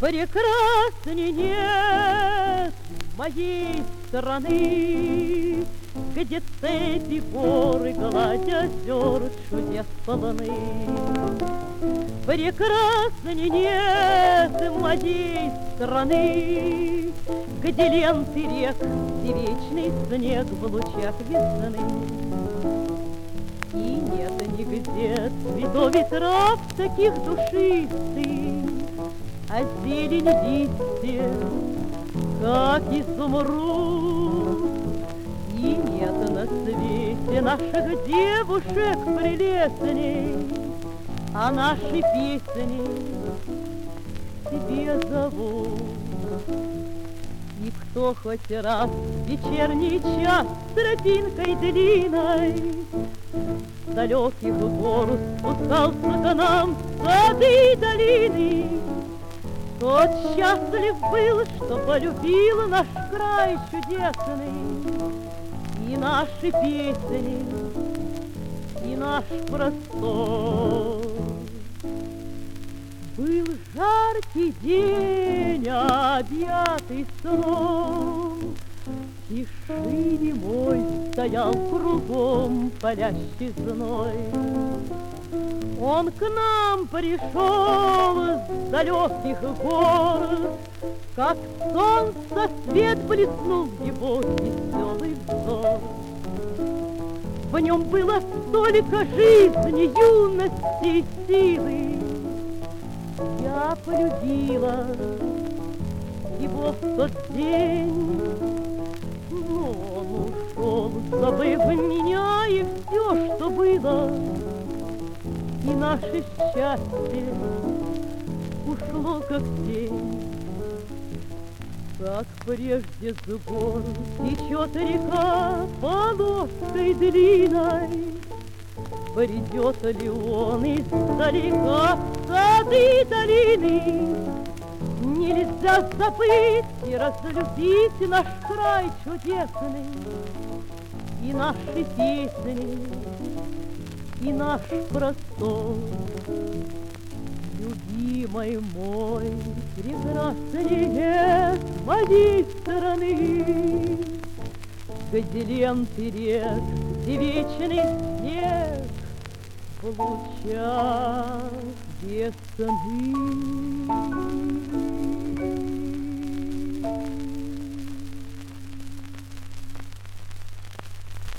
Прекрасней нет моей страны, где цепи, горы, гладь озер, чудес полны. Прекрасней нет моей страны, где ленты рек и вечный снег в лучах весны. И нет нигде цветов и трав таких душистых, а зелень листьев, как изумруд. И нет на свете наших девушек прелестней, а наши песни тебе зовут. И кто хоть раз в вечерний час с тропинкой длинной с далеких гор спускался к нам в сады и долины, тот счастлив был, что полюбил наш край чудесный, и наши песни, и наш простор. Был жаркий день, объятый сном, в тишине мой стоял кругом палящий зной. Он к нам пришел с далеких гор, как солнце свет блеснул его веселый взор. В нем было столько жизни, юности и силы. Я полюбила его в тот день, но он ушел, забыв меня и все, что было. И наше счастье ушло, как тень. Как прежде с гор течет река полоской длинной, придет ли он издалека в сады и долины? Нельзя забыть и разлюбить наш край чудесный, и наши песни, и наш простор. Любимый мой, прекраснее моей страны, где ленты рек и вечный снег в лучах весны.